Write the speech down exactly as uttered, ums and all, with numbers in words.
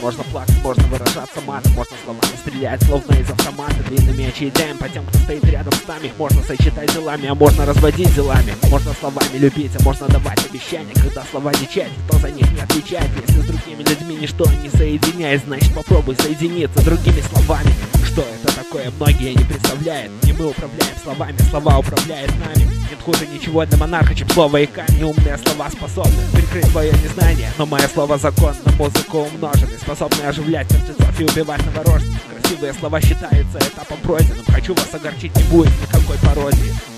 Можно плакать, можно выражаться матом, можно словами стрелять, словно из автомата. Длинными очередями по тем, кто стоит рядом с нами. Можно сочетать делами, а можно разводить делами. Можно словами любить, а можно давать обещания. Когда слова дичать, то за них не отвечать. Если с другими людьми ничто не соединяет, значит попробуй соединиться другими словами. Что это такое, многие не представляют. Не мы управляем словами, слова управляют нами. Нет хуже ничего для монарха, чем слово и камень. Умные слова способны прикрыть твое незнание, но мое слово закон на музыку умноженный, способный оживлять мертвецов и убивать новорожденных. Красивые слова считаются этапом пройденным. Хочу вас огорчить, не будет никакой пародии.